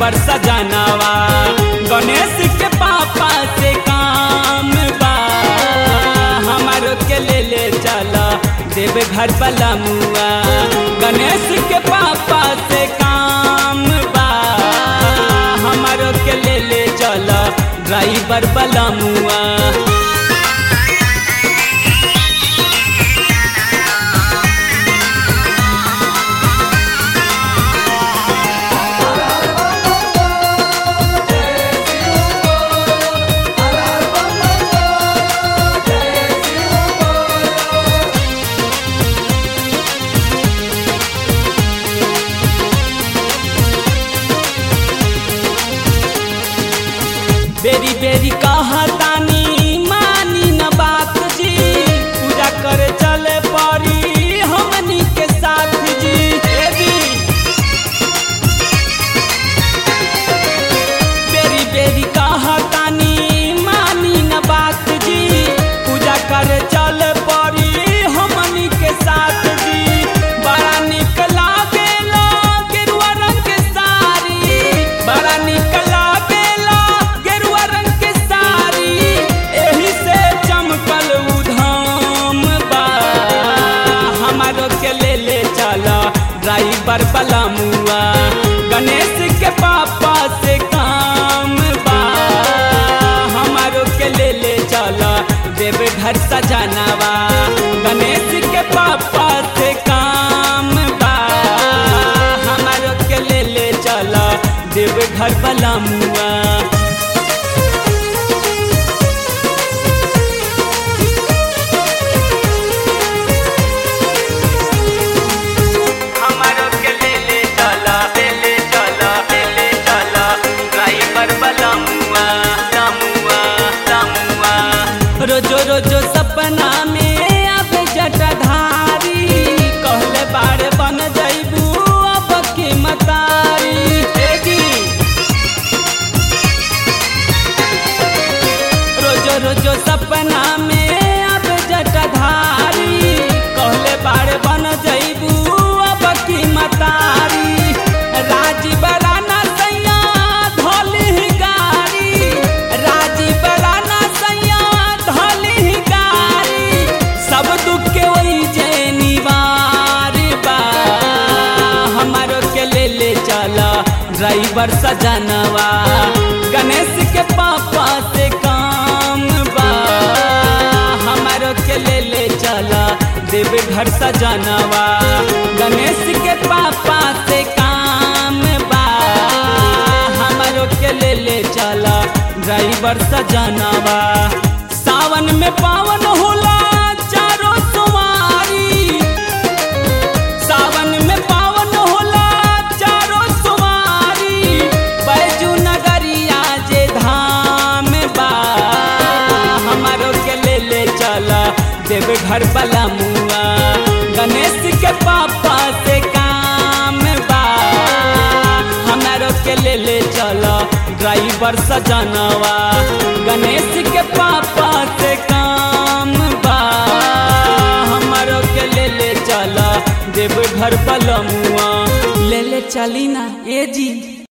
Driver सजनवा गणेश के पापा से काम बा हमारो के ले चला देव घर बलमुआ गणेश के पापा से काम बा हमारो के ले चला ड्राइवर बलमुआ। बेरी बेरी कहतानी मानी न बात जी पूजा करे चले पड़ी हमनी के साथ जी बेरी बेरी कहतानी मानी न बात जी पूजा करे चले पड़ी हमनी के साथ जी बड़ा निक लागेला गेरुआ रंग के साड़ी बड़ा निक ड्राइवर बलमुआ गणेश के पापा से काम बा हमारो के ले चला देव घर सजनवा गणेश के पापा से काम बा हमारो के ले चला देव घर बलमुआ। रोजो रोजो सपना में अब जटाधारी कहले बारे बन जइबू अब की मतारी रोजो रोजो सपना में अब जटाधारी कहले बारे बन जइबू अब की मतारी राजीव राना सैया धोली गाड़ी राजीव राना सैया सब दुख के वही निवार बा हमारो के ले चला ड्राइवर सजनवा गणेश के पापा से काम बा हमारो के ले चला देव घर सजनवा गणेश के पापा से काम बा हमारो के ले चला ड्राइवर सजनवा। सावन में पावन होला सावन में पावन होला चारों सुमारी बैजू नगरिया जे धाम बा हमारो के ले चला देव घर बलमुआ गणेश के पापा से काम बा हमारो के ले चला ड्राइवर सजनवा गणेश के पापा से काम बा हमारो के ले चला देव घर बलमुआ ले चली ना ए जी।